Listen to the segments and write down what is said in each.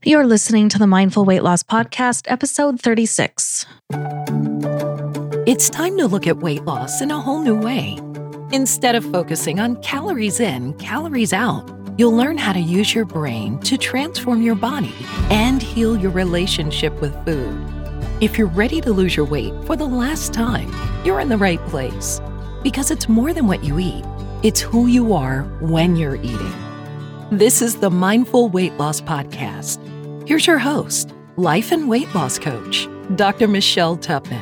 You're listening to the Mindful Weight Loss Podcast, episode 36. It's time to look at weight loss in a whole new way. Instead of focusing on calories in, calories out, you'll learn how to use your brain to transform your body and heal your relationship with food. If you're ready to lose your weight for the last time, you're in the right place. Because it's more than what you eat. It's who you are when you're eating. This is the Mindful Weight Loss Podcast. Here's your host, life and weight loss coach, Dr. Michelle Tupman.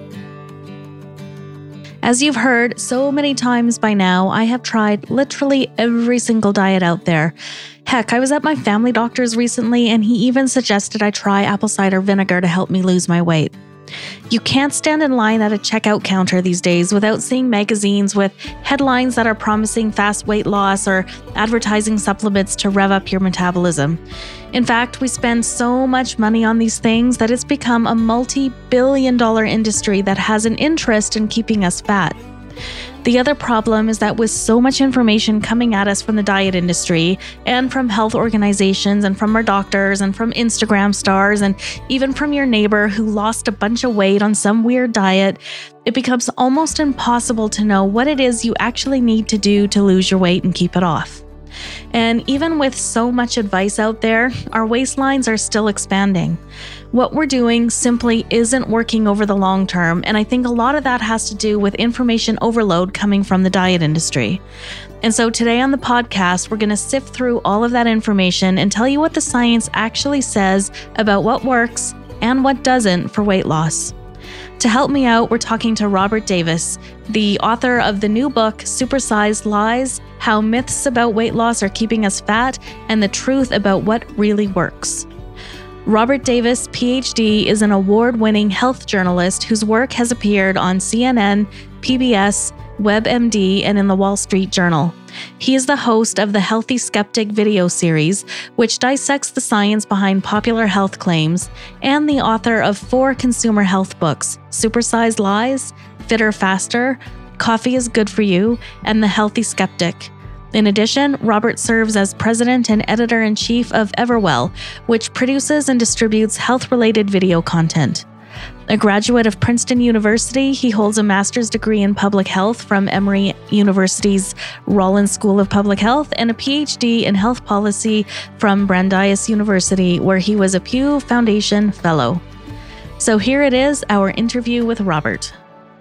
As you've heard so many times by now, I have tried literally every single diet out there. Heck, I was at my family doctor's recently, and he even suggested I try apple cider vinegar to help me lose my weight. You can't stand in line at a checkout counter these days without seeing magazines with headlines that are promising fast weight loss or advertising supplements to rev up your metabolism. In fact, we spend so much money on these things that it's become a multi-billion-dollar industry that has an interest in keeping us fat. The other problem is that with so much information coming at us from the diet industry and from health organizations and from our doctors and from Instagram stars and even from your neighbor who lost a bunch of weight on some weird diet, it becomes almost impossible to know what it is you actually need to do to lose your weight and keep it off. And even with so much advice out there, our waistlines are still expanding. What we're doing simply isn't working over the long term, and I think a lot of that has to do with information overload coming from the diet industry. And so today on the podcast, we're going to sift through all of that information and tell you what the science actually says about what works and what doesn't for weight loss. To help me out, we're talking to Robert Davis, the author of the new book, Supersized Lies: How Myths About Weight Loss Are Keeping Us Fat and the Truth About What Really Works. Robert Davis, PhD, is an award-winning health journalist whose work has appeared on CNN, PBS, WebMD, and in the Wall Street Journal. He is the host of the Healthy Skeptic video series, which dissects the science behind popular health claims, and the author of 4 consumer health books, Supersized Lies, Fitter Faster, Coffee is Good for You, and The Healthy Skeptic. In addition, Robert serves as president and editor-in-chief of Everwell, which produces and distributes health-related video content. A graduate of Princeton University, he holds a master's degree in public health from Emory University's Rollins School of Public Health and a PhD in health policy from Brandeis University, where he was a Pew Foundation Fellow. So here it is, our interview with Robert.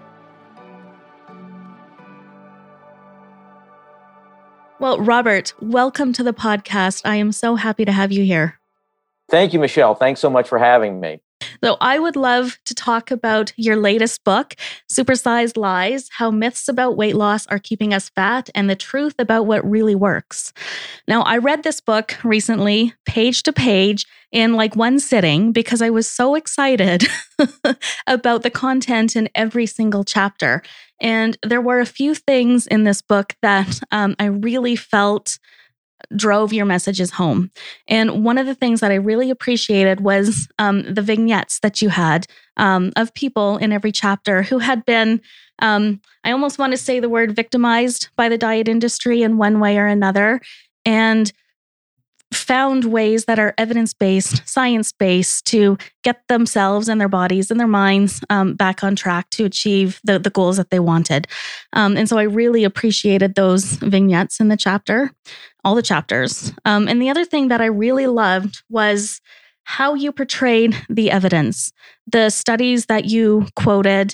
Well, Robert, welcome to the podcast. I am so happy to have you here. Thank you, Michelle. Thanks so much for having me. So I would love to talk about your latest book, Supersized Lies: How Myths About Weight Loss Are Keeping Us Fat and the Truth About What Really Works. Now, I read this book recently, page to page, in like one sitting because I was so excited about the content in every single chapter. And there were a few things in this book that I really felt drove your messages home. And one of the things that I really appreciated was the vignettes that you had of people in every chapter who had been, I almost want to say the word victimized by the diet industry in one way or another, and found ways that are evidence-based, science-based to get themselves and their bodies and their minds back on track to achieve the goals that they wanted. And so I really appreciated those vignettes in the chapter, all the chapters. And the other thing that I really loved was how you portrayed the evidence, the studies that you quoted,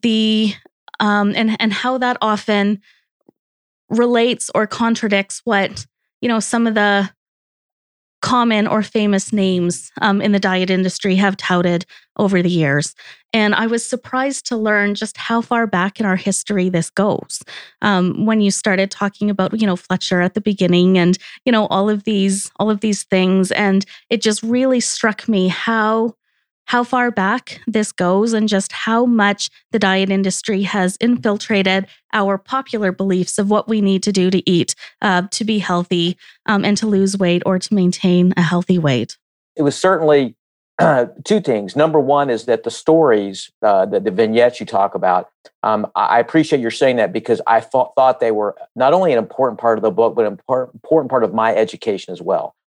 and how that often relates or contradicts what, some of the common or famous names in the diet industry have touted over the years. And I was surprised to learn just how far back in our history this goes. When you started talking about, Fletcher at the beginning and, all of these things. And it just really struck me how far back this goes and just how much the diet industry has infiltrated our popular beliefs of what we need to do to eat to be healthy and to lose weight or to maintain a healthy weight. It was certainly 2 things. Number one is that the stories, the vignettes you talk about, I appreciate your saying that because I thought they were not only an important part of the book, but an important part of my education as well.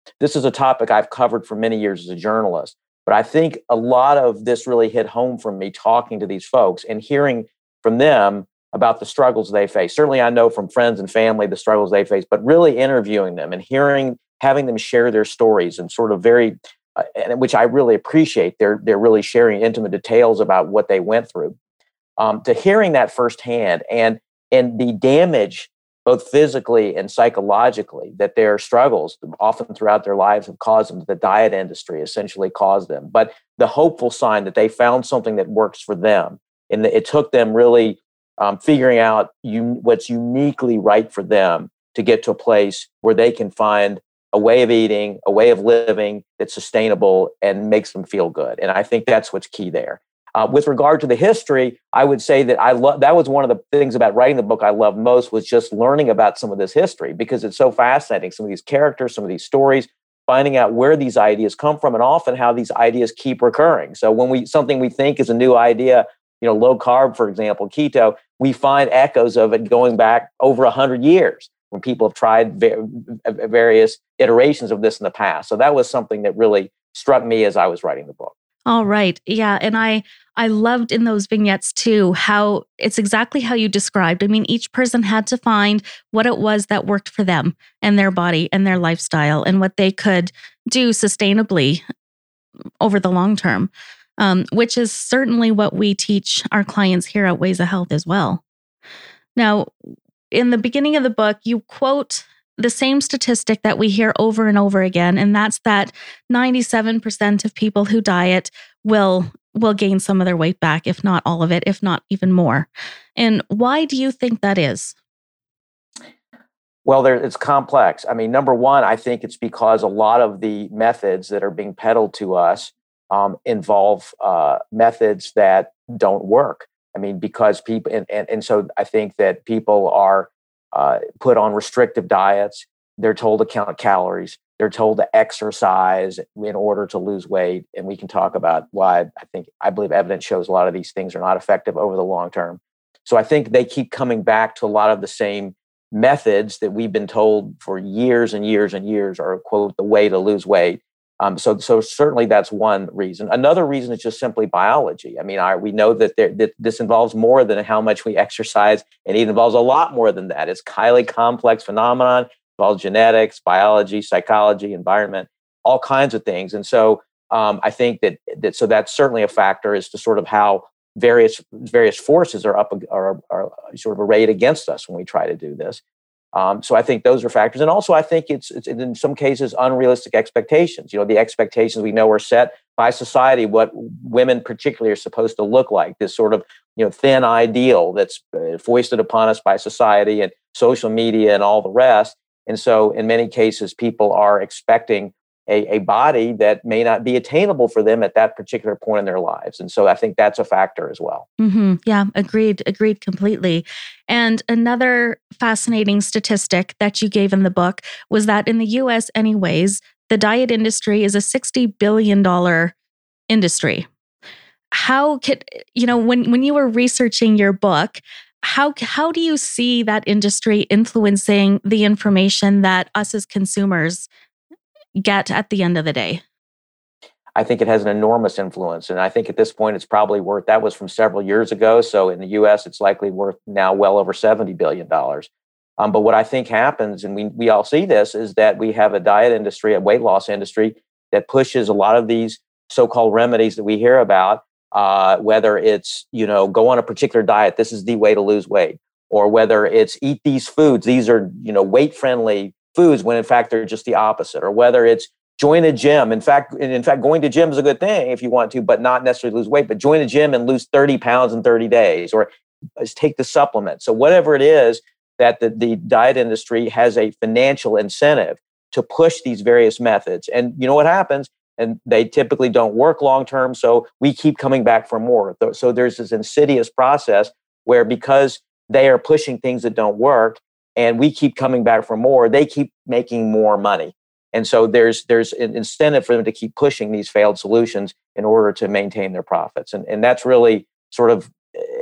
this is a topic I've covered for many years as a journalist. But I think a lot of this really hit home from me talking to these folks and hearing from them about the struggles they face. Certainly, I know from friends and family the struggles they face, but really interviewing them and having them share their stories and sort of which I really appreciate. They're really sharing intimate details about what they went through. To hearing that firsthand and the damage, both physically and psychologically, that their struggles often throughout their lives have caused them, the diet industry essentially caused them. But the hopeful sign that they found something that works for them, and it took them really figuring out what's uniquely right for them to get to a place where they can find a way of eating, a way of living that's sustainable and makes them feel good. And I think that's what's key there. With regard to the history, I would say that that was one of the things about writing the book I loved most, was just learning about some of this history, because it's so fascinating. Some of these characters, some of these stories, finding out where these ideas come from, and often how these ideas keep recurring. So when something we think is a new idea, low carb, for example, keto, we find echoes of it going back over 100 years when people have tried various iterations of this in the past. So that was something that really struck me as I was writing the book. All right. Yeah. And I loved in those vignettes too, how it's exactly how you described. I mean, each person had to find what it was that worked for them and their body and their lifestyle and what they could do sustainably over the long term, which is certainly what we teach our clients here at Ways of Health as well. Now, in the beginning of the book, you quote the same statistic that we hear over and over again, and that's that 97% of people who diet will gain some of their weight back, if not all of it, if not even more. And why do you think that is? Well, it's complex. I mean, number one, I think it's because a lot of the methods that are being peddled to us involve methods that don't work. I mean, because people, and so I think that people are put on restrictive diets. They're told to count calories. They're told to exercise in order to lose weight. And we can talk about why I believe evidence shows a lot of these things are not effective over the long term. So I think they keep coming back to a lot of the same methods that we've been told for years and years and years are, quote, the way to lose weight. So certainly that's one reason. Another reason is just simply biology. I mean, we know that this involves more than how much we exercise, and it involves a lot more than that. It's a highly complex phenomenon. It involves genetics, biology, psychology, environment, all kinds of things. And so I think so that's certainly a factor as to sort of how various forces are sort of arrayed against us when we try to do this. So I think those are factors. And also I think it's in some cases unrealistic expectations. The expectations we know are set by society, what women particularly are supposed to look like, this sort of, thin ideal that's foisted upon us by society and social media and all the rest. And so in many cases, people are expecting a body that may not be attainable for them at that particular point in their lives. And so I think that's a factor as well. Mm-hmm. Yeah, agreed completely. And another fascinating statistic that you gave in the book was that in the US anyways, the diet industry is a $60 billion industry. How could, when you were researching your book, how do you see that industry influencing the information that us as consumers get at the end of the day? I think it has an enormous influence. And I think at this point, it's probably worth, that was from several years ago. So in the US, it's likely worth now well over $70 billion. But what I think happens, and we all see this, is that we have a diet industry, a weight loss industry that pushes a lot of these so-called remedies that we hear about, whether it's, go on a particular diet, this is the way to lose weight, or whether it's eat these foods, these are, weight-friendly foods, when in fact they're just the opposite, or whether it's join a gym. In fact, going to gym is a good thing if you want to, but not necessarily lose weight, but join a gym and lose 30 pounds in 30 days, or take the supplement. So whatever it is that the diet industry has a financial incentive to push these various methods. And you know what happens? And they typically don't work long-term. So we keep coming back for more. So there's this insidious process where, because they are pushing things that don't work, and we keep coming back for more, they keep making more money. And so there's an incentive for them to keep pushing these failed solutions in order to maintain their profits. And that's really sort of,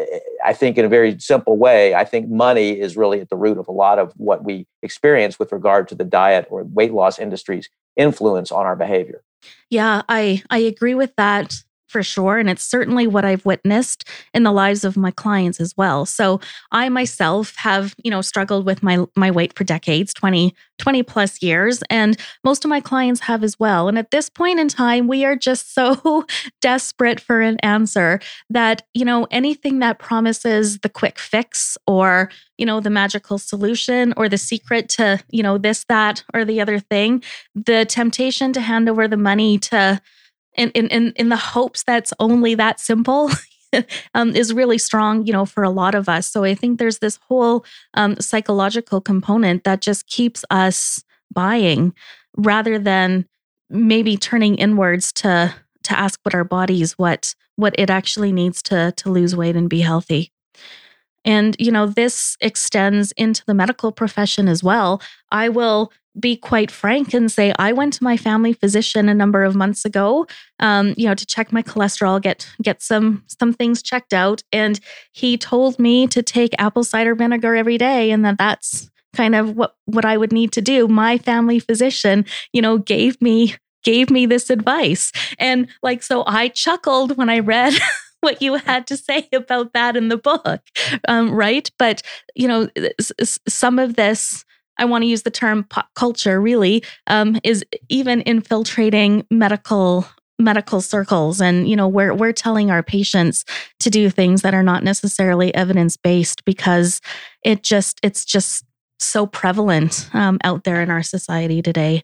I think in a very simple way, I think money is really at the root of a lot of what we experience with regard to the diet or weight loss industry's influence on our behavior. Yeah, I agree with that for sure. And it's certainly what I've witnessed in the lives of my clients as well. So I myself have, struggled with my weight for decades, 20 plus years, and most of my clients have as well. And at this point in time, we are just so desperate for an answer that, anything that promises the quick fix or, the magical solution or the secret to, this, that, or the other thing, the temptation to hand over the money to in the hopes that's only that simple is really strong, for a lot of us. So I think there's this whole psychological component that just keeps us buying rather than maybe turning inwards to ask what our bodies, what it actually needs to lose weight and be healthy. And, this extends into the medical profession as well. I will be quite frank and say I went to my family physician a number of months ago, to check my cholesterol, get some things checked out. And he told me to take apple cider vinegar every day and that's kind of what I would need to do. My family physician, gave me this advice. And so I chuckled when I read what you had to say about that in the book, right? But, some of this, I want to use the term pop culture really, is even infiltrating medical circles. And, we're telling our patients to do things that are not necessarily evidence-based because it's just so prevalent out there in our society today.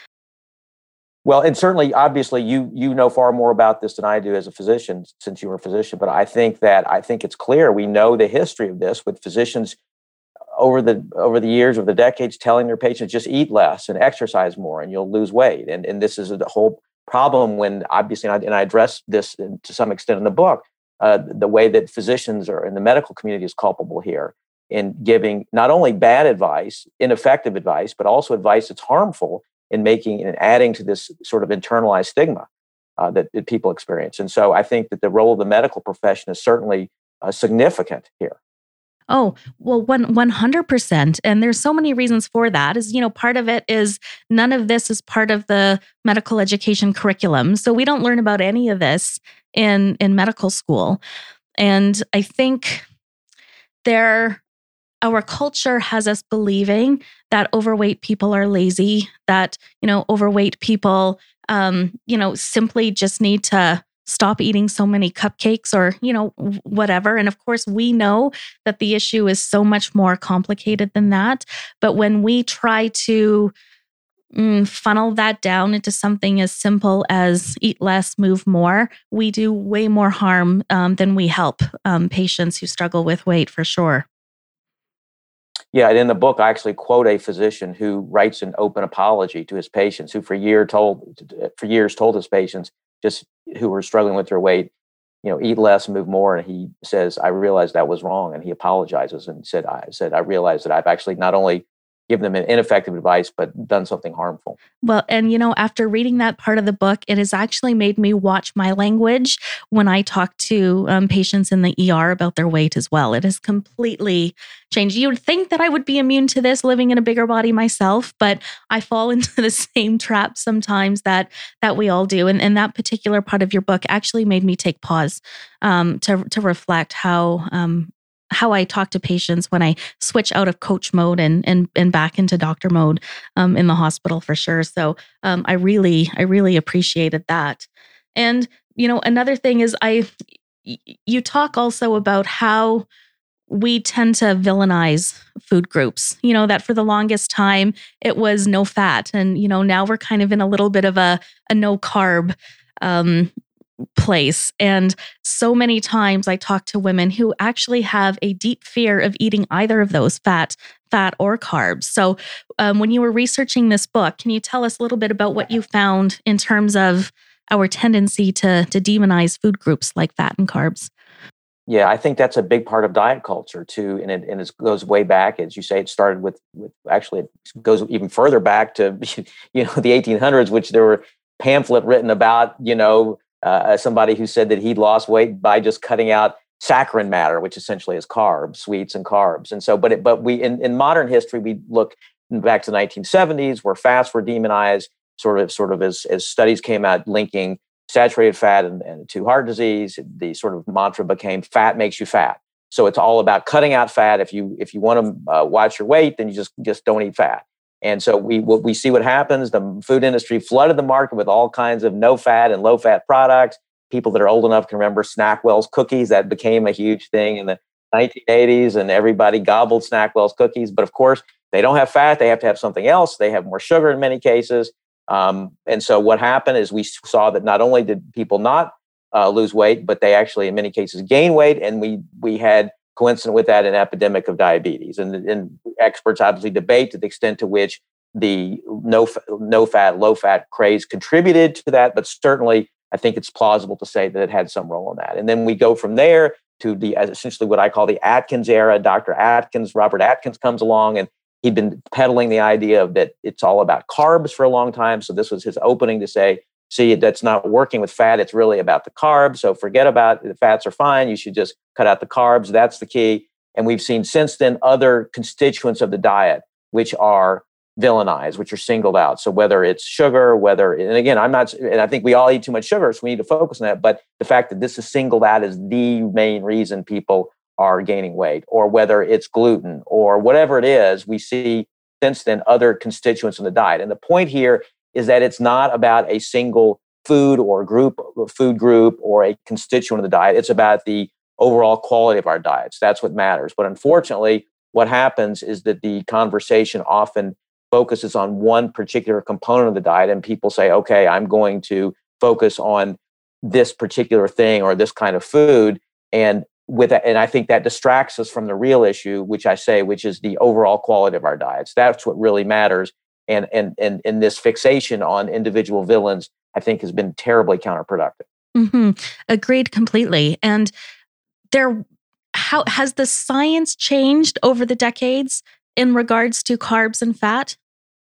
Well, and certainly, obviously, you know far more about this than I do as a physician, since you were a physician. But I think it's clear we know the history of this with physicians over the years, over the decades, telling their patients just eat less and exercise more, and you'll lose weight. And this is the whole problem when obviously, and I address this to some extent in the book, the way that physicians or in the medical community is culpable here in giving not only bad advice, ineffective advice, but also advice that's harmful in making and adding to this sort of internalized stigma that people experience. And so I think that the role of the medical profession is certainly significant here. Oh, well, 100%. And there's so many reasons for that. Is, part of it is none of this is part of the medical education curriculum. So we don't learn about any of this in medical school. And I think our culture has us believing that overweight people are lazy, that, overweight people, simply just need to stop eating so many cupcakes or, whatever. And of course, we know that the issue is so much more complicated than that. But when we try to funnel that down into something as simple as eat less, move more, we do way more harm than we help patients who struggle with weight for sure. Yeah, and in the book, I actually quote a physician who writes an open apology to his patients, who for years told his patients just who were struggling with their weight, eat less, move more. And he says, I realized that was wrong. And he apologizes and said, I realized that I've actually not only given them ineffective advice, but done something harmful. Well, and after reading that part of the book, it has actually made me watch my language when I talk to patients in the ER about their weight as well. It has completely changed. You would think that I would be immune to this living in a bigger body myself, but I fall into the same trap sometimes that we all do. And that particular part of your book actually made me take pause to reflect how I talk to patients when I switch out of coach mode and back into doctor mode in the hospital for sure. So I really appreciated that. And, another thing is you talk also about how we tend to villainize food groups, that for the longest time it was no fat. And, now we're kind of in a little bit of a no carb place. And so many times I talk to women who actually have a deep fear of eating either of those, fat or carbs. So when you were researching this book, can you tell us a little bit about what you found in terms of our tendency to demonize food groups like fat and carbs? Yeah, I think that's a big part of diet culture too. And it goes way back, as you say, it started with actually, it goes even further back to, the 1800s, which there were pamphlet written about, somebody who said that he'd lost weight by just cutting out saccharine matter, which essentially is carbs, sweets and carbs. And so, but we in modern history, we look back to the 1970s where fats were demonized, sort of as studies came out linking saturated fat and to heart disease. The sort of mantra became fat makes you fat. So it's all about cutting out fat. If you want to watch your weight, then you just don't eat fat. And so we see what happens. The food industry flooded the market with all kinds of no fat and low fat products. People that are old enough can remember Snackwell's cookies. That became a huge thing in the 1980s, and everybody gobbled Snackwell's cookies. But of course, they don't have fat. They have to have something else. They have more sugar in many cases. And so what happened is we saw that not only did people not lose weight, but they actually, in many cases, gain weight. And we had, coincident with that, an epidemic of diabetes. And experts obviously debate to the extent to which the no fat, low fat craze contributed to that. But certainly, I think it's plausible to say that it had some role in that. And then we go from there to essentially what I call the Atkins era. Robert Atkins comes along, and he'd been peddling the idea of that it's all about carbs for a long time. So this was his opening to say, see, that's not working with fat. It's really about the carbs. So forget about the fats are fine. You should just cut out the carbs. That's the key. And we've seen since then other constituents of the diet, which are villainized, which are singled out. So whether it's sugar, and again, and I think we all eat too much sugar, so we need to focus on that. But the fact that this is singled out as the main reason people are gaining weight, or whether it's gluten or whatever it is, we see since then other constituents in the diet. And the point here is that it's not about a single food or food group or a constituent of the diet. It's about the overall quality of our diets. That's what matters. But unfortunately, what happens is that the conversation often focuses on one particular component of the diet, and people say, okay, I'm going to focus on this particular thing or this kind of food. And I think that distracts us from the real issue, which is the overall quality of our diets. That's what really matters. And this fixation on individual villains, I think, has been terribly counterproductive. Mm-hmm. Agreed completely. And how has the science changed over the decades in regards to carbs and fat?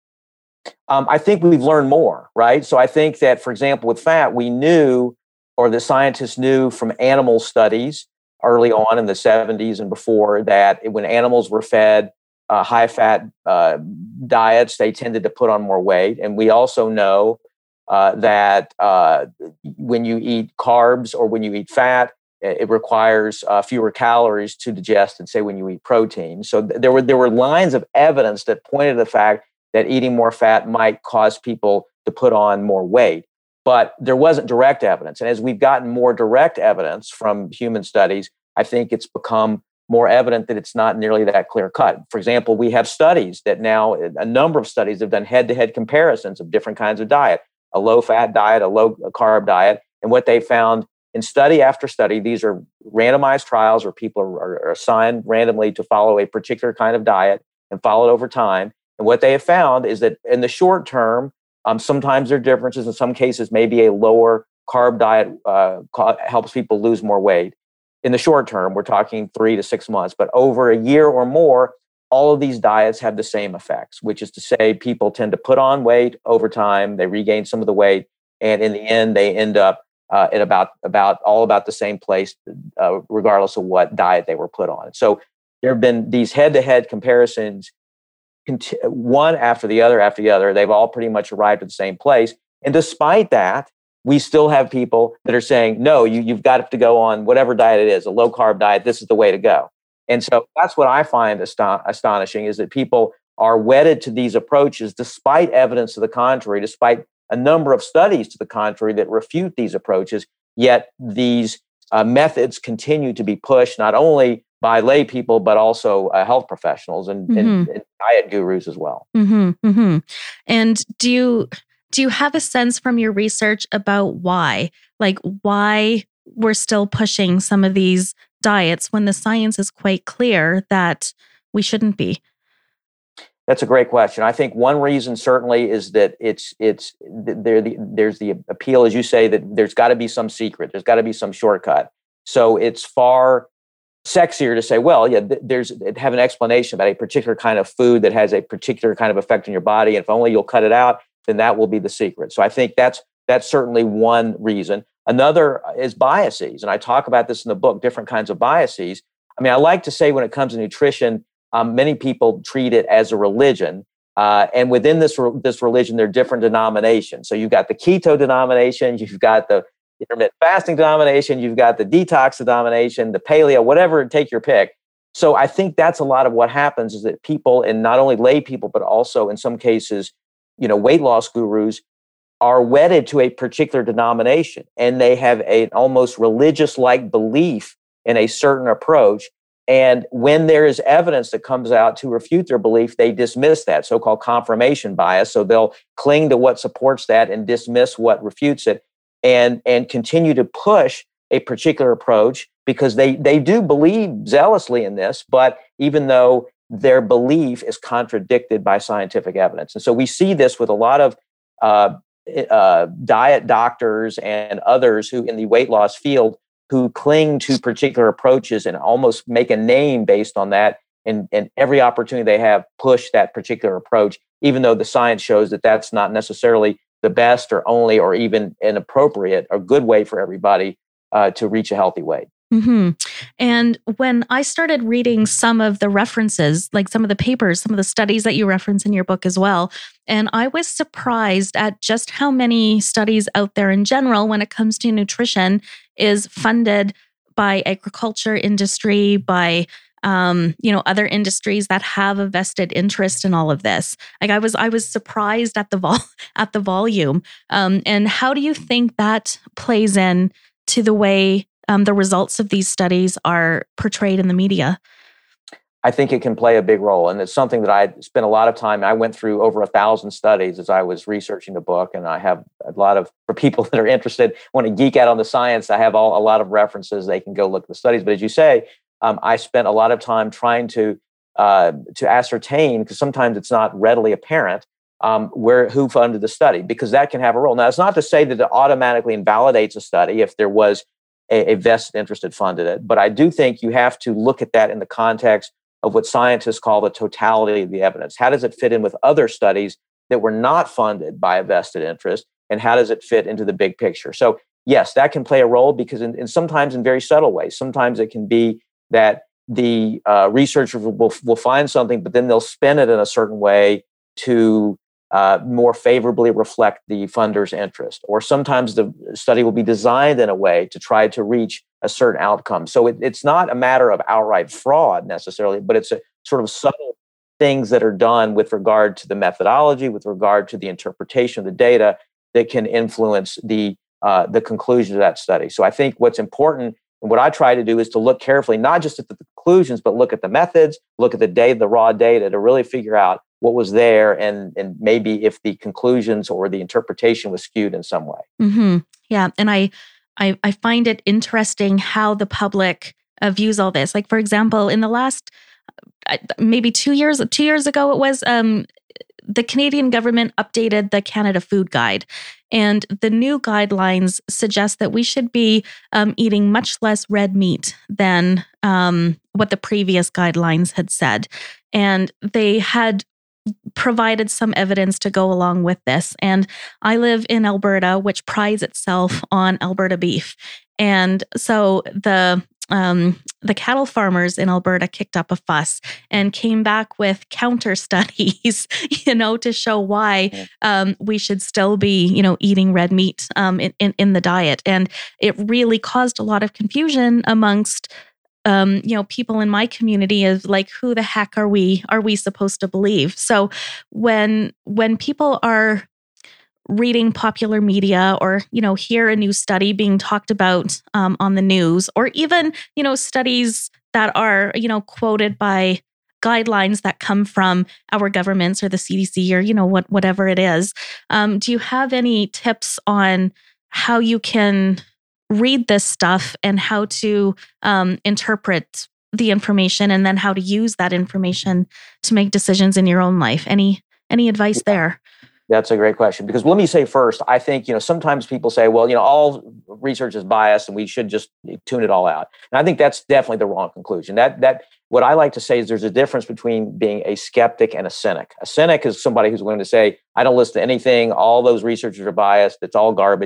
I think we've learned more, right? So I think that, for example, with fat, we knew, or the scientists knew from animal studies early on in the 70s and before, that when animals were fed high-fat diets, they tended to put on more weight. And we also know that when you eat carbs or when you eat fat, it requires fewer calories to digest than, say, when you eat protein. So there were lines of evidence that pointed to the fact that eating more fat might cause people to put on more weight. But there wasn't direct evidence. And as we've gotten more direct evidence from human studies, I think it's become more evident that it's not nearly that clear cut. For example, we have studies that now, a number of studies have done head-to-head comparisons of different kinds of diet, a low-fat diet, a low-carb diet. And what they found in study after study, these are randomized trials where people are assigned randomly to follow a particular kind of diet and followed over time. And what they have found is that in the short term, sometimes there are differences. In some cases, maybe a lower carb diet helps people lose more weight. In the short term, we're talking 3 to 6 months, but over a year or more, all of these diets have the same effects, which is to say people tend to put on weight over time, they regain some of the weight, and in the end, they end up at about the same place, regardless of what diet they were put on. So there have been these head-to-head comparisons, one after the other. They've all pretty much arrived at the same place. And despite that, we still have people that are saying, no, you've got to go on whatever diet it is, a low-carb diet, this is the way to go. And so that's what I find astonishing, is that people are wedded to these approaches despite evidence to the contrary, despite a number of studies to the contrary that refute these approaches, yet these methods continue to be pushed not only by lay people, but also health professionals and diet gurus as well. Mm-hmm, mm-hmm. And do you have a sense from your research about why we're still pushing some of these diets when the science is quite clear that we shouldn't be? That's a great question. I think one reason certainly is that there's the appeal, as you say, that there's got to be some secret, there's got to be some shortcut. So it's far sexier to say, well, yeah, have an explanation about a particular kind of food that has a particular kind of effect on your body, and if only you'll cut it out, then that will be the secret. So I think that's certainly one reason. Another is biases. And I talk about this in the book, different kinds of biases. I mean, I like to say when it comes to nutrition, many people treat it as a religion. And within this religion, there are different denominations. So you've got the keto denomination, you've got the intermittent fasting denomination, you've got the detox denomination, the paleo, whatever, take your pick. So I think that's a lot of what happens is that people, and not only lay people, but also in some cases, weight loss gurus are wedded to a particular denomination, and they have an almost religious-like belief in a certain approach. And when there is evidence that comes out to refute their belief, they dismiss that, so-called confirmation bias. So they'll cling to what supports that and dismiss what refutes it, and continue to push a particular approach because they do believe zealously in this, but even though their belief is contradicted by scientific evidence. And so we see this with a lot of diet doctors and others who in the weight loss field who cling to particular approaches and almost make a name based on that, and every opportunity they have push that particular approach, even though the science shows that that's not necessarily the best or only or even an appropriate or good way for everybody to reach a healthy weight. Mm-hmm. And when I started reading some of the references, like some of the papers, some of the studies that you reference in your book as well, and I was surprised at just how many studies out there in general when it comes to nutrition is funded by agriculture industry, by other industries that have a vested interest in all of this. Like I was surprised at the volume. And how do you think that plays in to the way the results of these studies are portrayed in the media? I think it can play a big role. And it's something that I spent a lot of time. I went through over 1,000 studies as I was researching the book. And I have a lot of, for people that are interested, want to geek out on the science, I have a lot of references. They can go look at the studies. But as you say, I spent a lot of time trying to ascertain, because sometimes it's not readily apparent, who funded the study, because that can have a role. Now, it's not to say that it automatically invalidates a study if there was a vested interest that funded it. But I do think you have to look at that in the context of what scientists call the totality of the evidence. How does it fit in with other studies that were not funded by a vested interest? And how does it fit into the big picture? So yes, that can play a role because in sometimes in very subtle ways. Sometimes it can be that the researchers will find something, but then they'll spin it in a certain way to more favorably reflect the funder's interest. Or sometimes the study will be designed in a way to try to reach a certain outcome. So it's not a matter of outright fraud necessarily, but it's a sort of subtle things that are done with regard to the methodology, with regard to the interpretation of the data that can influence the conclusion of that study. So I think what's important and what I try to do is to look carefully, not just at the conclusions, but look at the methods, look at the data, the raw data, to really figure out what was there and maybe if the conclusions or the interpretation was skewed in some way. Mm-hmm. Yeah. And I find it interesting how the public views all this. Like, for example, in the last, maybe 2 years ago, it was, the Canadian government updated the Canada Food Guide. And the new guidelines suggest that we should be eating much less red meat than what the previous guidelines had said. And they had provided some evidence to go along with this. And I live in Alberta, which prides itself on Alberta beef. And so the cattle farmers in Alberta kicked up a fuss and came back with counter studies, to show why we should still be, eating red meat in the diet. And it really caused a lot of confusion amongst people in my community of like, who the heck are we supposed to believe? So when people are reading popular media or, hear a new study being talked about on the news, or even, studies that are, quoted by guidelines that come from our governments or the CDC or, whatever it is, do you have any tips on how you can read this stuff and how to interpret the information and then how to use that information to make decisions in your own life? Any advice there? That's a great question, because let me say first, I think, sometimes people say, well, all research is biased and we should just tune it all out. And I think that's definitely the wrong conclusion. That what I like to say is there's a difference between being a skeptic and a cynic. A cynic is somebody who's willing to say, I don't listen to anything. All those researchers are biased. It's all garbage.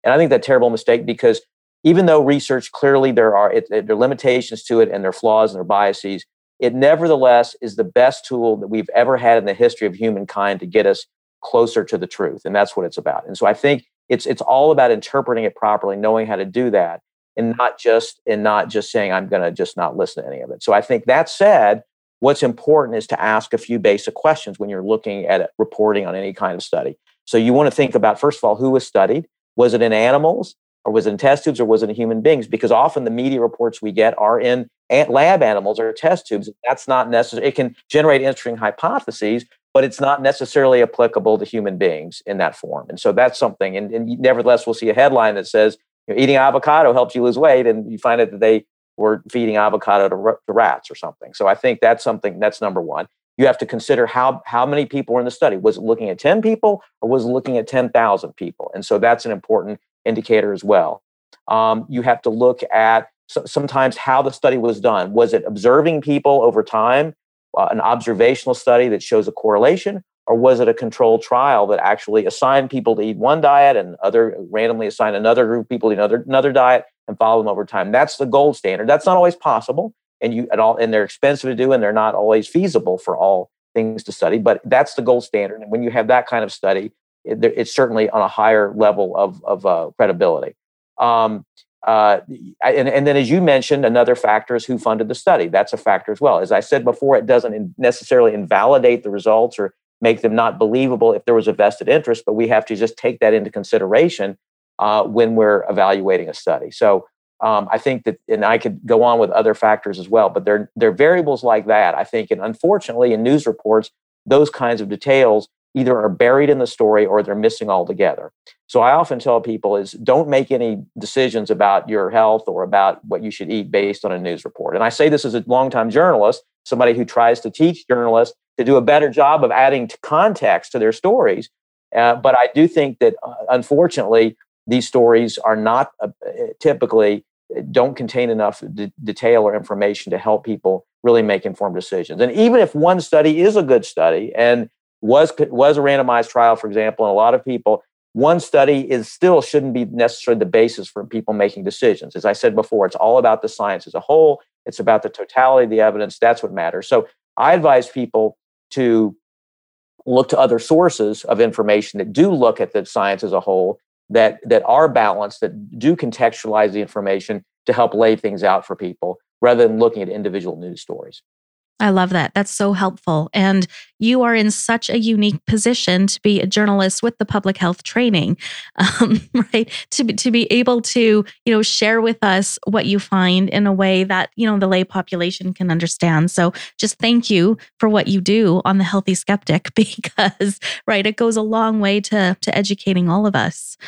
And I think that's a terrible mistake, because even though research, clearly there are limitations to it and there are flaws and there are biases, it nevertheless is the best tool that we've ever had in the history of humankind to get us closer to the truth. And that's what it's about. And so I think it's all about interpreting it properly, knowing how to do that, and not just saying, I'm going to just not listen to any of it. So I think that said, what's important is to ask a few basic questions when you're looking at reporting on any kind of study. So you want to think about, first of all, who was studied? Was it in animals, or was it in test tubes, or was it in human beings? Because often the media reports we get are in lab animals or test tubes. That's not necessary. It can generate interesting hypotheses, but it's not necessarily applicable to human beings in that form. And so that's something. And nevertheless, we'll see a headline that says, eating avocado helps you lose weight, and you find out that they were feeding avocado to rats or something. So I think that's something, that's number one. You have to consider how many people were in the study. Was it looking at 10 people, or was it looking at 10,000 people? And so that's an important indicator as well. You have to look at sometimes how the study was done. Was it observing people over time, an observational study that shows a correlation, or was it a controlled trial that actually assigned people to eat one diet and randomly assigned another group of people to eat another diet and follow them over time? That's the gold standard. That's not always possible, and they're expensive to do, and they're not always feasible for all things to study. But that's the gold standard. And when you have that kind of study, it's certainly on a higher level of credibility. And then, as you mentioned, another factor is who funded the study. That's a factor as well. As I said before, it doesn't necessarily invalidate the results or make them not believable if there was a vested interest, but we have to just take that into consideration when we're evaluating a study. So I think that, and I could go on with other factors as well, but there are variables like that, I think, and unfortunately in news reports, those kinds of details either are buried in the story or they're missing altogether. So I often tell people is don't make any decisions about your health or about what you should eat based on a news report. And I say this as a longtime journalist, somebody who tries to teach journalists to do a better job of adding context to their stories. But I do think that, unfortunately, these stories are not typically don't contain enough detail or information to help people really make informed decisions. And even if one study is a good study and was a randomized trial, for example, and a lot of people, one study shouldn't be necessarily the basis for people making decisions. As I said before, it's all about the science as a whole. It's about the totality of the evidence. That's what matters. So I advise people to look to other sources of information that do look at the science as a whole, that are balanced, that do contextualize the information to help lay things out for people, rather than looking at individual news stories. I love that. That's so helpful. And you are in such a unique position to be a journalist with the public health training, right? To be able to, share with us what you find in a way that, the lay population can understand. So just thank you for what you do on The Healthy Skeptic, because, right, it goes a long way to educating all of us.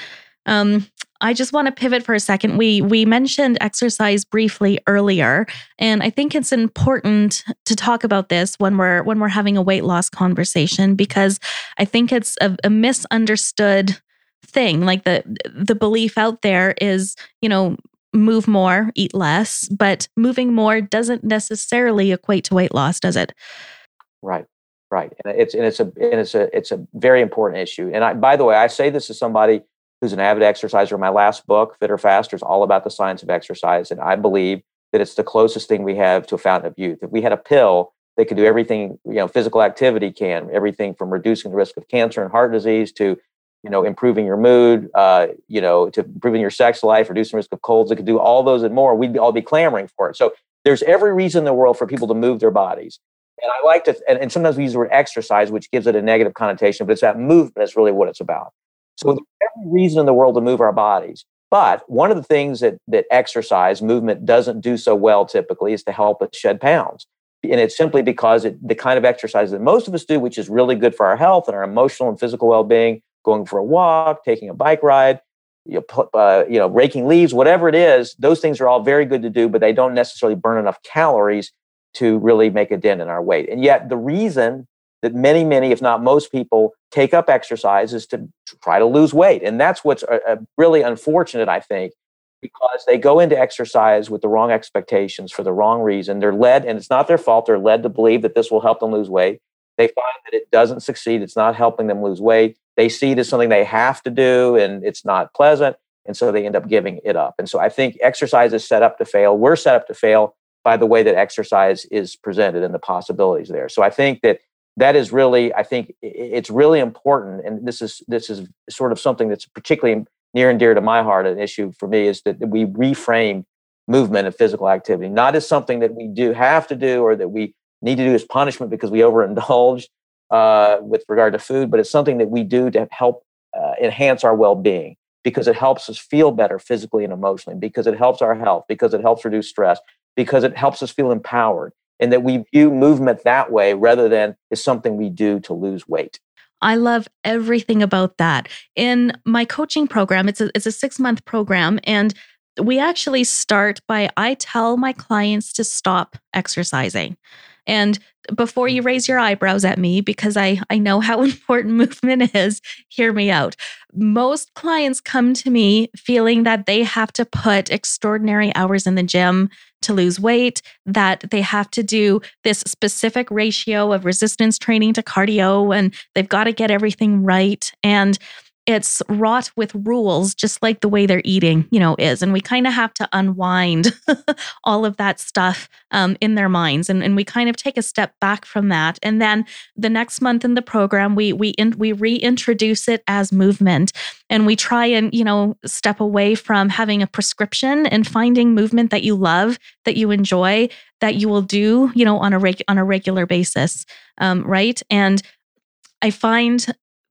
I just want to pivot for a second. We mentioned exercise briefly earlier, and I think it's important to talk about this when we're having a weight loss conversation, because I think it's a misunderstood thing. Like the belief out there is, move more, eat less, but moving more doesn't necessarily equate to weight loss, does it? Right. And it's a very important issue. And by the way, I say this as somebody who's an avid exerciser. My last book, Fit or Faster, is all about the science of exercise. And I believe that it's the closest thing we have to a fountain of youth. If we had a pill that could do everything, physical activity can, everything from reducing the risk of cancer and heart disease to, improving your mood, to improving your sex life, reducing the risk of colds, it could do all those and more, we'd all be clamoring for it. So there's every reason in the world for people to move their bodies. And I like to, and sometimes we use the word exercise, which gives it a negative connotation, but it's that movement that's really what it's about. So there's every reason in the world to move our bodies. But one of the things that exercise, movement doesn't do so well typically is to help us shed pounds. And it's simply because the kind of exercise that most of us do, which is really good for our health and our emotional and physical well-being, going for a walk, taking a bike ride, raking leaves, whatever it is, those things are all very good to do, but they don't necessarily burn enough calories to really make a dent in our weight. And yet the reason that many, if not most people take up exercise is to try to lose weight. And that's what's really unfortunate, I think, because they go into exercise with the wrong expectations for the wrong reason. They're led, and it's not their fault, they're led to believe that this will help them lose weight. They find that it doesn't succeed. It's not helping them lose weight. They see it as something they have to do, and it's not pleasant. And so they end up giving it up. And so I think exercise is set up to fail. We're set up to fail by the way that exercise is presented and the possibilities there. So I think that is really, I think it's really important. And this is sort of something that's particularly near and dear to my heart. An issue for me is that we reframe movement and physical activity, not as something that we have to do or that we need to do as punishment because we overindulged with regard to food, but it's something that we do to help enhance our well-being, because it helps us feel better physically and emotionally, because it helps our health, because it helps reduce stress, because it helps us feel empowered, and that we view movement that way rather than as something we do to lose weight. I love everything about that. In my coaching program, it's a 6-month program, and we actually start by, I tell my clients to stop exercising. And before you raise your eyebrows at me, because I know how important movement is, hear me out. Most clients come to me feeling that they have to put extraordinary hours in the gym to lose weight, that they have to do this specific ratio of resistance training to cardio, and they've got to get everything right. And it's wrought with rules, just like the way they're eating, is. And we kind of have to unwind all of that stuff in their minds. And we kind of take a step back from that. And then the next month in the program, we reintroduce it as movement. And we try and, step away from having a prescription and finding movement that you love, that you enjoy, that you will do, on a regular basis. Right. And I find,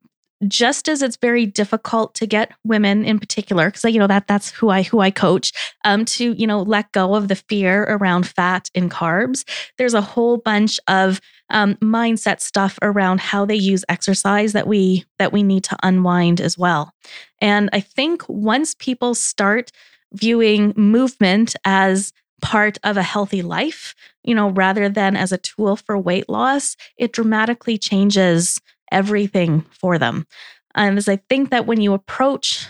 just as it's very difficult to get women in particular, because that's who I coach, to let go of the fear around fat and carbs. There's a whole bunch of mindset stuff around how they use exercise that we need to unwind as well. And I think once people start viewing movement as part of a healthy life, rather than as a tool for weight loss, it dramatically changes everything for them. As I think that when you approach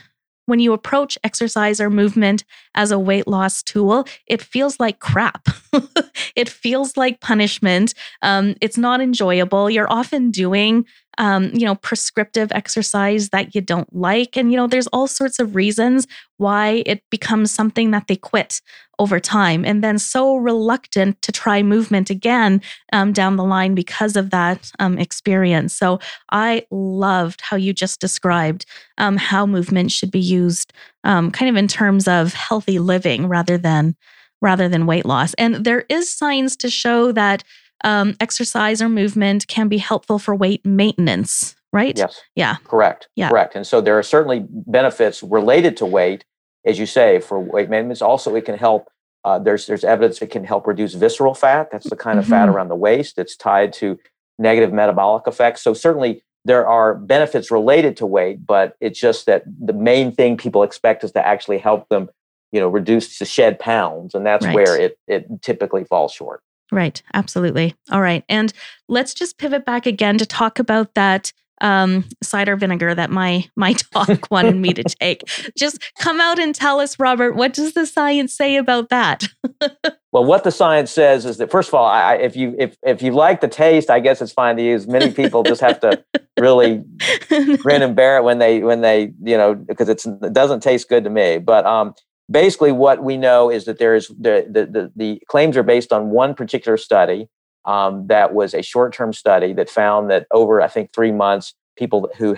exercise or movement as a weight loss tool, it feels like crap. It feels like punishment. It's not enjoyable. You're often doing prescriptive exercise that you don't like. And, there's all sorts of reasons why it becomes something that they quit over time, and then so reluctant to try movement again down the line because of that experience. So I loved how you just described how movement should be used kind of in terms of healthy living rather than weight loss. And there is science to show that exercise or movement can be helpful for weight maintenance, right? Yes. Yeah. Correct. Yeah. Correct. And so there are certainly benefits related to weight, as you say, for weight maintenance. Also, it can help. There's evidence it can help reduce visceral fat. That's the kind of fat around the waist that's tied to negative metabolic effects. So certainly there are benefits related to weight, but it's just that the main thing people expect is to actually help them, reduce to shed pounds, and that's where it typically falls short. Right. Absolutely. All right. And let's just pivot back again to talk about that cider vinegar that my doc wanted me to take. Just come out and tell us, Robert, what does the science say about that? Well, what the science says is that, first of all, if you like the taste, I guess it's fine to use. Many people just have to really grin and bear it when they because it doesn't taste good to me. But basically, what we know is that there is the claims are based on one particular study that was a short-term study that found that over, I think, 3 months, people who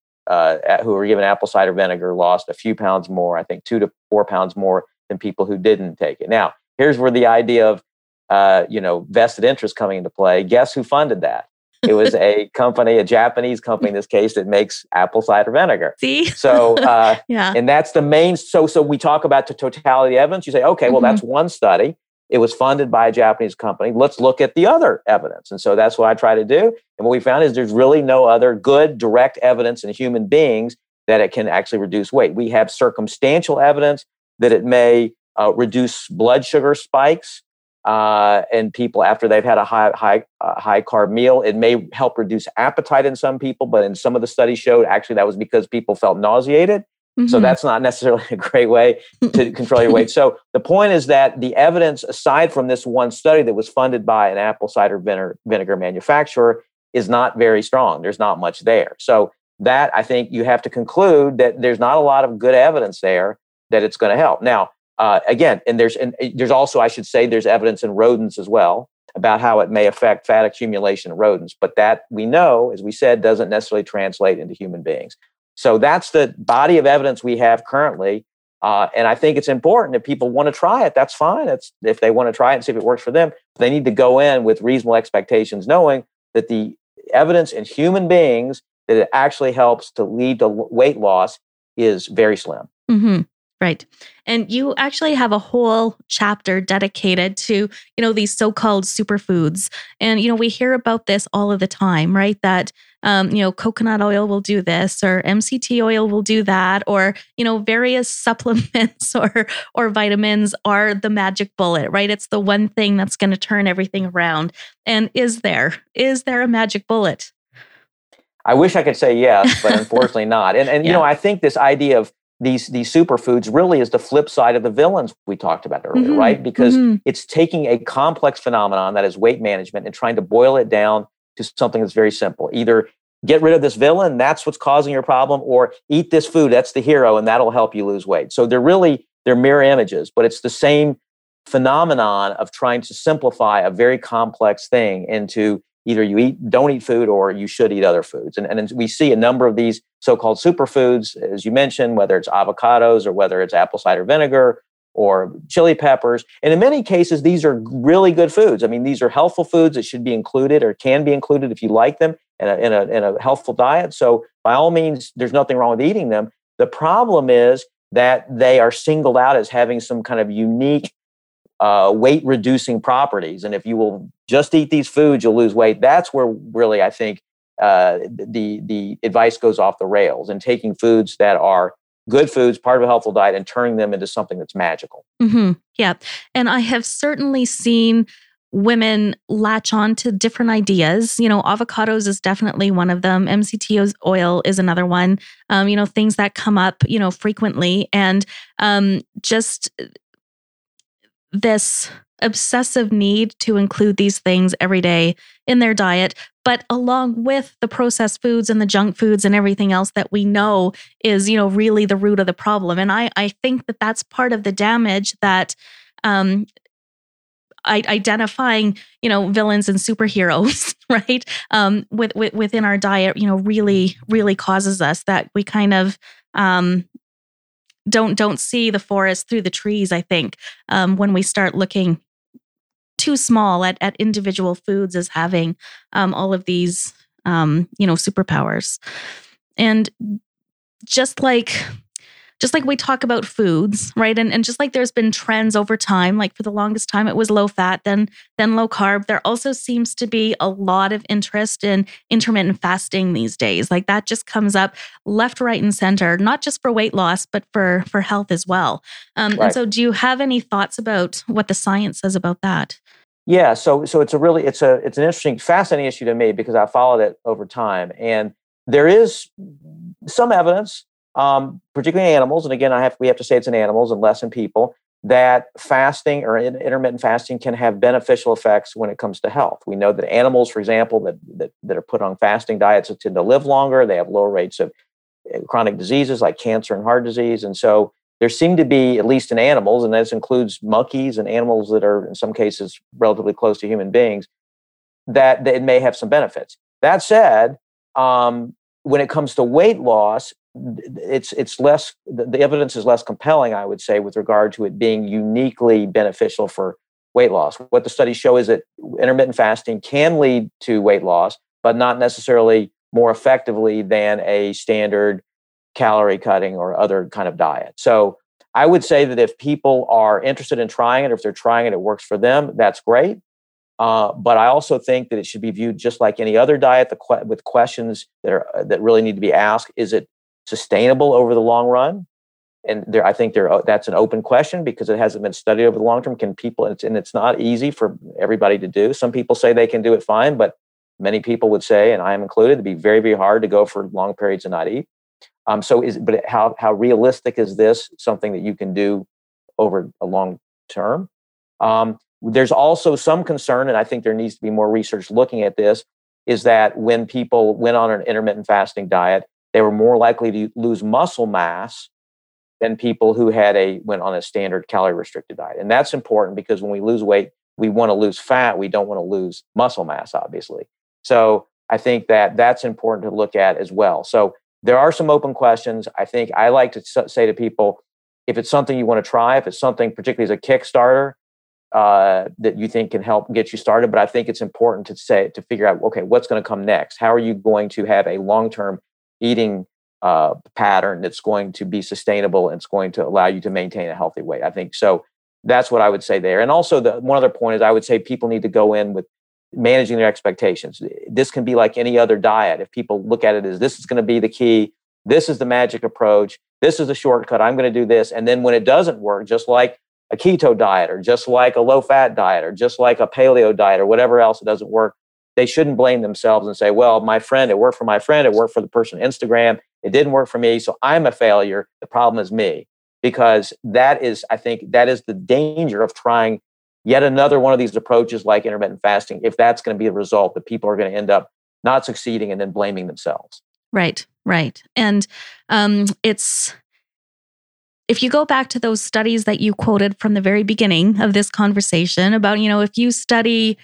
were given apple cider vinegar lost a few pounds more, I think 2 to 4 pounds more than people who didn't take it. Now, here's where the idea of vested interest coming into play. Guess who funded that? It was a Japanese company in this case, that makes apple cider vinegar. See? So, yeah. And that's the main. So we talk about the totality of evidence. You say, okay, well, that's one study. It was funded by a Japanese company. Let's look at the other evidence. And so that's what I try to do. And what we found is there's really no other good direct evidence in human beings that it can actually reduce weight. We have circumstantial evidence that it may reduce blood sugar spikes in people after they've had a high carb meal. It may help reduce appetite in some people, but in some of the studies showed actually that was because people felt nauseated. So that's not necessarily a great way to control your weight. So the point is that the evidence, aside from this one study that was funded by an apple cider vinegar manufacturer, is not very strong. There's not much there. So that, I think, you have to conclude that there's not a lot of good evidence there that it's going to help. Now, again, and there's also, I should say, there's evidence in rodents as well about how it may affect fat accumulation in rodents. But that we know, as we said, doesn't necessarily translate into human beings. So that's the body of evidence we have currently. And I think it's important if people want to try it, that's fine. If they want to try it and see if it works for them, they need to go in with reasonable expectations, knowing that the evidence in human beings that it actually helps to lead to weight loss is very slim. Mm-hmm. Right. And you actually have a whole chapter dedicated to, these so-called superfoods. And, we hear about this all of the time, right? That, coconut oil will do this, or MCT oil will do that, or, various supplements or vitamins are the magic bullet, right? It's the one thing that's going to turn everything around. And is there a magic bullet? I wish I could say yes, but unfortunately not. And I think this idea of these superfoods really is the flip side of the villains we talked about earlier, mm-hmm. right? Because mm-hmm. it's taking a complex phenomenon that is weight management and trying to boil it down to something that's very simple. Either get rid of this villain, that's what's causing your problem, or eat this food, that's the hero, and that'll help you lose weight. So they're mirror images, but it's the same phenomenon of trying to simplify a very complex thing into either don't eat food or you should eat other foods. And we see a number of these so-called superfoods, as you mentioned, whether it's avocados or whether it's apple cider vinegar or chili peppers. And in many cases, these are really good foods. I mean, these are healthful foods that should be included or can be included if you like them in a healthful diet. So by all means, there's nothing wrong with eating them. The problem is that they are singled out as having some kind of unique weight-reducing properties. And if you will just eat these foods, you'll lose weight. That's where really I think the advice goes off the rails, and taking foods that are good foods, part of a healthful diet, and turning them into something that's magical. Mm-hmm. Yeah. And I have certainly seen women latch on to different ideas. Avocados is definitely one of them. MCT oil is another one. Things that come up, frequently. And just this obsessive need to include these things every day in their diet, but along with the processed foods and the junk foods and everything else that we know is, really the root of the problem. And I think that that's part of the damage that identifying, villains and superheroes, right, within our diet, really, really causes us, that we kind of don't see the forest through the trees, I think, when we start looking too small at individual foods as having all of these, superpowers. And just like we talk about foods, right? And just like there's been trends over time, like for the longest time it was low fat, then low carb. There also seems to be a lot of interest in intermittent fasting these days. Like that just comes up left, right, and center, not just for weight loss, but for health as well. Right. And so do you have any thoughts about what the science says about that? Yeah, so it's an interesting, fascinating issue to me because I followed it over time, and there is some evidence, particularly in animals, and again, we have to say it's in animals and less in people, that fasting or intermittent fasting can have beneficial effects when it comes to health. We know that animals, for example, that are put on fasting diets tend to live longer. They have lower rates of chronic diseases like cancer and heart disease, and so there seem to be, at least in animals, and this includes monkeys and animals that are in some cases relatively close to human beings, that it may have some benefits. That said, when it comes to weight loss, it's less. The evidence is less compelling, I would say, with regard to it being uniquely beneficial for weight loss. What the studies show is that intermittent fasting can lead to weight loss, but not necessarily more effectively than a standard calorie cutting or other kind of diet. So I would say that if people are interested in trying it, or if they're trying it, it works for them, that's great. But I also think that it should be viewed just like any other diet, with questions that really need to be asked. Is it sustainable over the long run? And I think that's an open question because it hasn't been studied over the long term. Can people, and it's not easy for everybody to do. Some people say they can do it fine, but many people would say, and I am included, it'd be very, very hard to go for long periods and not eat. But how realistic is this? Something that you can do over a long term? There's also some concern, and I think there needs to be more research looking at this, is that when people went on an intermittent fasting diet, they were more likely to lose muscle mass than people who went on a standard calorie restricted diet. And that's important because when we lose weight, we want to lose fat. We don't want to lose muscle mass, obviously. So I think that that's important to look at as well. So there are some open questions. I think I like to say to people, if it's something you want to try, if it's something particularly as a Kickstarter that you think can help get you started, but I think it's important to figure out, okay, what's going to come next? How are you going to have a long-term eating pattern that's going to be sustainable and it's going to allow you to maintain a healthy weight? I think so. That's what I would say there. And also, one other point is I would say people need to go in with managing their expectations. This can be like any other diet. If people look at it as this is going to be the key, this is the magic approach, this is the shortcut, I'm going to do this. And then when it doesn't work, just like a keto diet or just like a low-fat diet or just like a paleo diet or whatever else, it doesn't work, they shouldn't blame themselves and say, well, it worked for my friend, it worked for the person on Instagram, it didn't work for me, so I'm a failure, the problem is me. Because I think that is the danger of trying yet another one of these approaches like intermittent fasting, if that's going to be the result, that people are going to end up not succeeding and then blaming themselves. Right. And if you go back to those studies that you quoted from the very beginning of this conversation about, if you study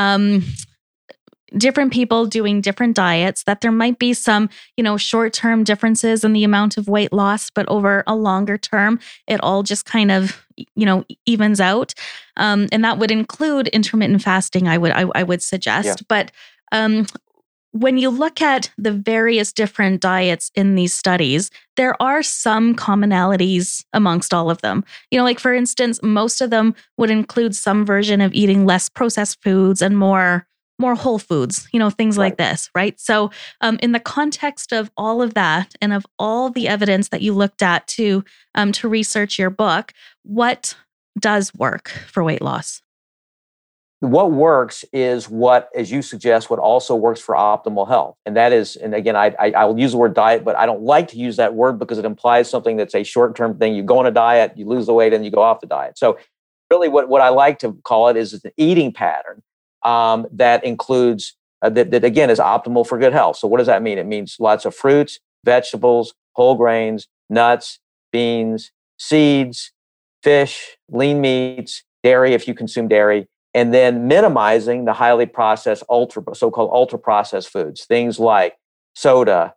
different people doing different diets, that there might be some, short-term differences in the amount of weight loss, but over a longer term, it all just kind of, evens out. And that would include intermittent fasting, I would suggest. Yeah. But when you look at the various different diets in these studies, there are some commonalities amongst all of them. Like for instance, most of them would include some version of eating less processed foods and more whole foods, things like this, right? So in the context of all of that and of all the evidence that you looked at to research your book, what does work for weight loss? What works is what, as you suggest, what also works for optimal health. And that is, and again, I'll use the word diet, but I don't like to use that word because it implies something that's a short-term thing. You go on a diet, you lose the weight, and you go off the diet. So really what I like to call it is an eating pattern that includes, that again is optimal for good health. So what does that mean? It means lots of fruits, vegetables, whole grains, nuts, beans, seeds, fish, lean meats, dairy if you consume dairy, and then minimizing the highly processed so-called ultra-processed foods, things like soda,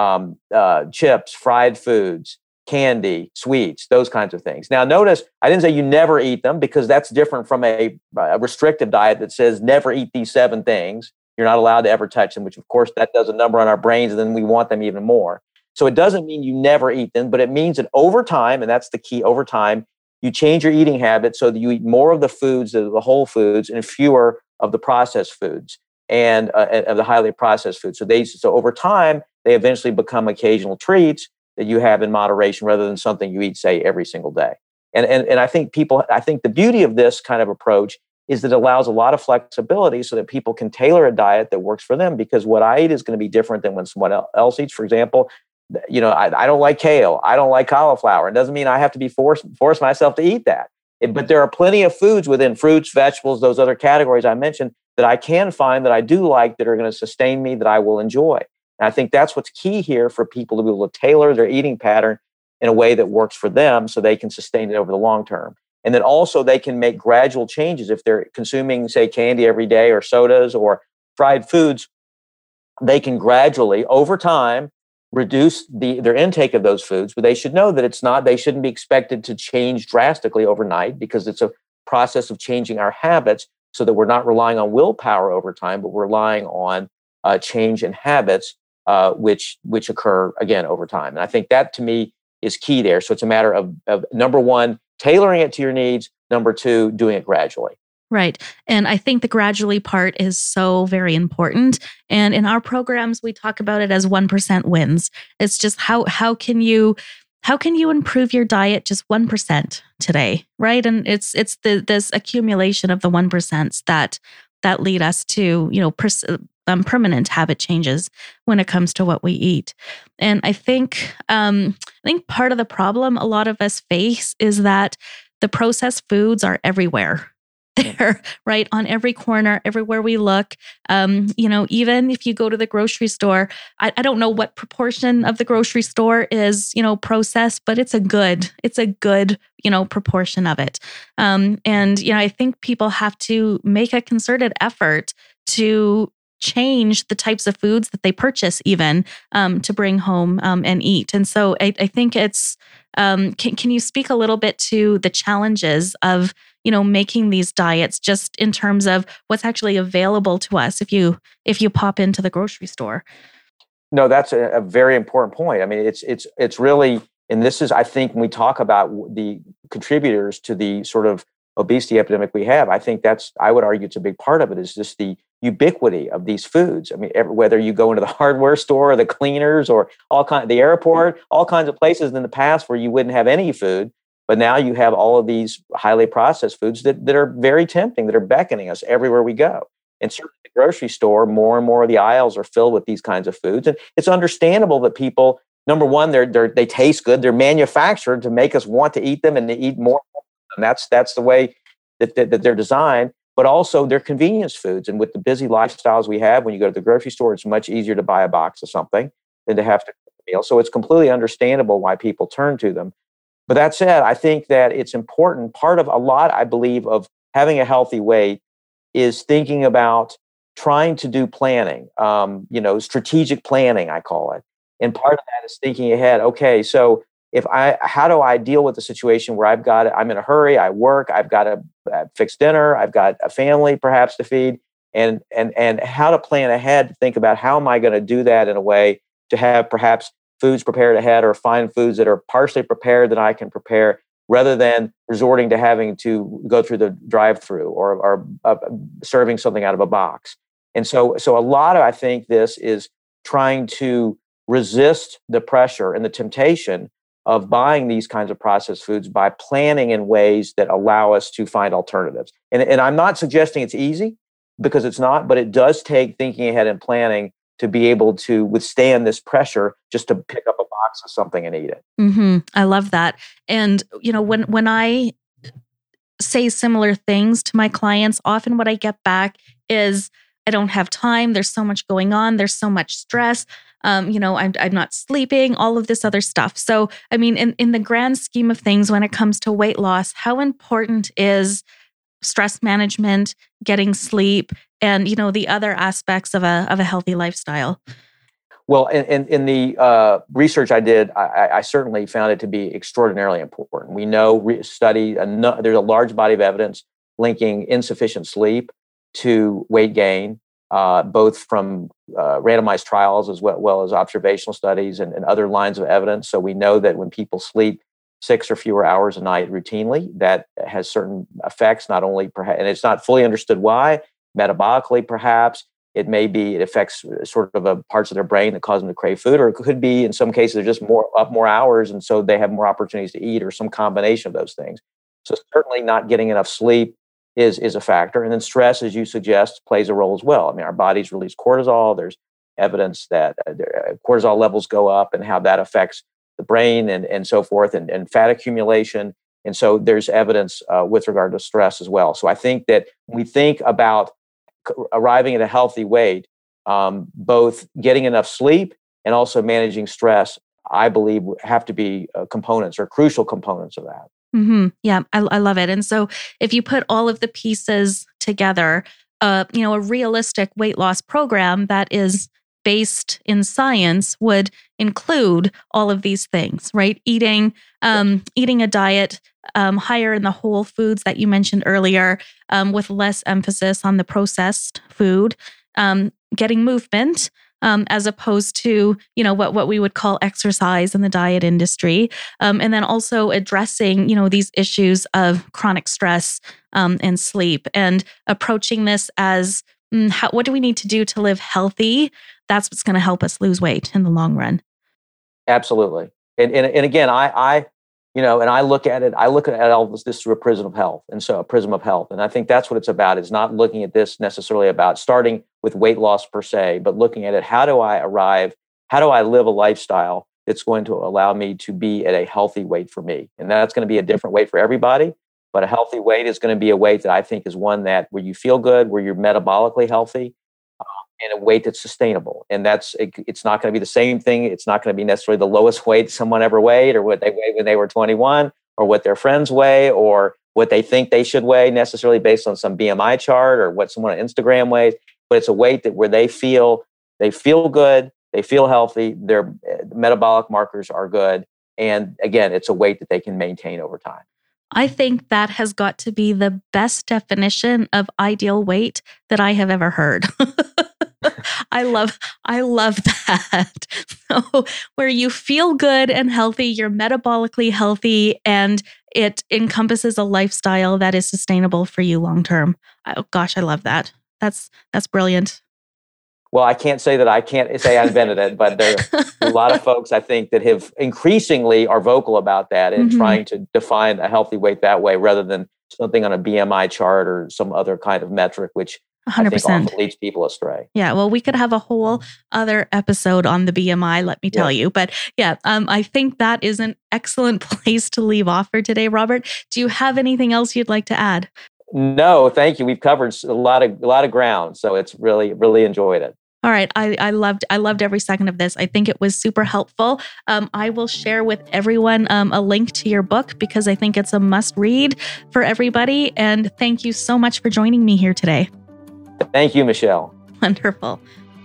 chips, fried foods, candy, sweets, those kinds of things. Now, notice I didn't say you never eat them because that's different from a restrictive diet that says never eat these 7 things. You're not allowed to ever touch them, which of course that does a number on our brains and then we want them even more. So it doesn't mean you never eat them, but it means that over time, and that's the key, over time, you change your eating habits so that you eat more of the foods, the whole foods, and fewer of the processed foods and of the highly processed foods. So over time, they eventually become occasional treats that you have in moderation rather than something you eat, say, every single day. And I think the beauty of this kind of approach is that it allows a lot of flexibility so that people can tailor a diet that works for them, because what I eat is going to be different than when someone else eats. For example, I don't like kale. I don't like cauliflower. It doesn't mean I have to be force myself to eat that. But there are plenty of foods within fruits, vegetables, those other categories I mentioned that I can find that I do like, that are going to sustain me, that I will enjoy. And I think that's what's key here for people to be able to tailor their eating pattern in a way that works for them so they can sustain it over the long term. And then also they can make gradual changes. If they're consuming, say, candy every day or sodas or fried foods, they can gradually, over time, reduce their intake of those foods. But they should know that they shouldn't be expected to change drastically overnight, because it's a process of changing our habits so that we're not relying on willpower over time, but we're relying on change in habits, which occur again over time. And I think that to me is key there. So it's a matter of number one, tailoring it to your needs. Number two, doing it gradually. Right. And I think the gradually part is so very important. And in our programs, we talk about it as 1% wins. It's just how can you improve your diet just 1% today, right? And it's this accumulation of the 1% that lead us to, permanent habit changes when it comes to what we eat. And I think part of the problem a lot of us face is that the processed foods are everywhere. They're right on every corner, everywhere we look. Even if you go to the grocery store, I don't know what proportion of the grocery store is, processed, but it's a good, proportion of it. I think people have to make a concerted effort to change the types of foods that they purchase even to bring home and eat. And so I think it's, can you speak a little bit to the challenges of making these diets just in terms of what's actually available to us if you pop into the grocery store? No, that's a very important point. I mean, it's really, and this is, I think, when we talk about the contributors to the sort of obesity epidemic we have, I think I would argue it's a big part of it, is just the ubiquity of these foods. I mean, whether you go into the hardware store or the cleaners or the airport, all kinds of places in the past where you wouldn't have any food. But now you have all of these highly processed foods that are very tempting, that are beckoning us everywhere we go. And certainly the grocery store, more and more of the aisles are filled with these kinds of foods. And it's understandable that people, number one, they taste good. They're manufactured to make us want to eat them and to eat more. And that's the way that they're designed. But also they're convenience foods. And with the busy lifestyles we have, when you go to the grocery store, it's much easier to buy a box of something than to have to cook a meal. So it's completely understandable why people turn to them. But that said, I think that it's important. Part of a lot, I believe, of having a healthy weight is thinking about trying to do planning, strategic planning, I call it. And part of that is thinking ahead. Okay, so how do I deal with the situation where I'm in a hurry, I work, I've got to fix dinner, I've got a family perhaps to feed, and how to plan ahead to think about how am I going to do that in a way to have perhaps foods prepared ahead or find foods that are partially prepared that I can prepare rather than resorting to having to go through the drive-through or serving something out of a box. And so a lot of, I think, this is trying to resist the pressure and the temptation of buying these kinds of processed foods by planning in ways that allow us to find alternatives. And I'm not suggesting it's easy, because it's not, but it does take thinking ahead and planning to be able to withstand this pressure just to pick up a box of something and eat it. Mm-hmm. I love that. And, when I say similar things to my clients, often what I get back is, I don't have time. There's so much going on. There's so much stress. I'm not sleeping, all of this other stuff. So, I mean, in the grand scheme of things, when it comes to weight loss, how important is stress management, getting sleep, and the other aspects of a healthy lifestyle? Well, in the research I did, I certainly found it to be extraordinarily important. We know there's a large body of evidence linking insufficient sleep to weight gain, both from randomized trials as well as observational studies and other lines of evidence. So we know that when people sleep 6 or fewer hours a night routinely, that has certain effects, not only perhaps, and it's not fully understood why, metabolically perhaps. It affects sort of parts of their brain that cause them to crave food, or it could be, in some cases, they're just more hours, and so they have more opportunities to eat, or some combination of those things. So certainly not getting enough sleep is a factor. And then stress, as you suggest, plays a role as well. I mean, our bodies release cortisol. There's evidence that cortisol levels go up and how that affects the brain and so forth, and fat accumulation. And so there's evidence with regard to stress as well. So I think that when we think about arriving at a healthy weight, both getting enough sleep and also managing stress, I believe, have to be components or crucial components of that. Mm-hmm. Yeah, I love it. And so if you put all of the pieces together, a realistic weight loss program that is based in science would include all of these things, right? Eating a diet higher in the whole foods that you mentioned earlier, with less emphasis on the processed food, getting movement, as opposed to, what we would call exercise in the diet industry. And then also addressing, these issues of chronic stress and sleep, and approaching this as, what do we need to do to live healthy? That's what's going to help us lose weight in the long run. Absolutely. And again, I look at all this through a prism of health. And I think that's what it's about, is not looking at this necessarily about starting with weight loss per se, but looking at it, how do I live a lifestyle that's going to allow me to be at a healthy weight for me? And that's going to be a different weight for everybody. But a healthy weight is going to be a weight that I think is one that where you feel good, where you're metabolically healthy, and a weight that's sustainable. And it's not going to be the same thing. It's not going to be necessarily the lowest weight someone ever weighed, or what they weighed when they were 21, or what their friends weigh, or what they think they should weigh necessarily based on some BMI chart or what someone on Instagram weighs. But it's a weight that where they feel good, they feel healthy, their metabolic markers are good. And again, it's a weight that they can maintain over time. I think that has got to be the best definition of ideal weight that I have ever heard. I love that. So where you feel good and healthy, you're metabolically healthy, and it encompasses a lifestyle that is sustainable for you long term. Oh gosh, I love that. That's brilliant. Well, I can't say that I invented it, but there are a lot of folks I think that have increasingly are vocal about that and trying to define a healthy weight that way rather than something on a BMI chart or some other kind of metric, which 100%. I think often leads people astray. Yeah, well, we could have a whole other episode on the BMI, let me tell you. But yeah, I think that is an excellent place to leave off for today, Robert. Do you have anything else you'd like to add? No, thank you. We've covered a lot of ground, so it's really enjoyed it. All right. I loved every second of this. I think it was super helpful. I will share with everyone a link to your book because I think it's a must read for everybody. And thank you so much for joining me here today. Thank you, Michelle. Wonderful.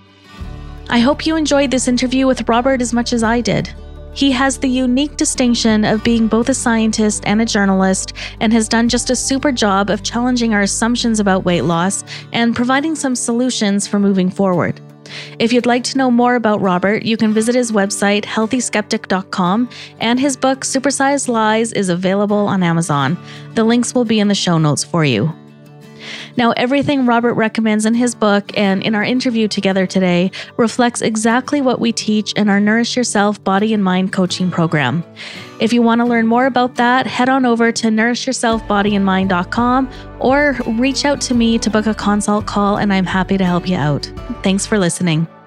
I hope you enjoyed this interview with Robert as much as I did. He has the unique distinction of being both a scientist and a journalist, and has done just a super job of challenging our assumptions about weight loss and providing some solutions for moving forward. If you'd like to know more about Robert, you can visit his website, healthyskeptic.com, and his book, Supersized Lies, is available on Amazon. The links will be in the show notes for you. Now, everything Robert recommends in his book and in our interview together today reflects exactly what we teach in our Nourish Yourself Body and Mind coaching program. If you want to learn more about that, head on over to nourishyourselfbodyandmind.com or reach out to me to book a consult call, and I'm happy to help you out. Thanks for listening.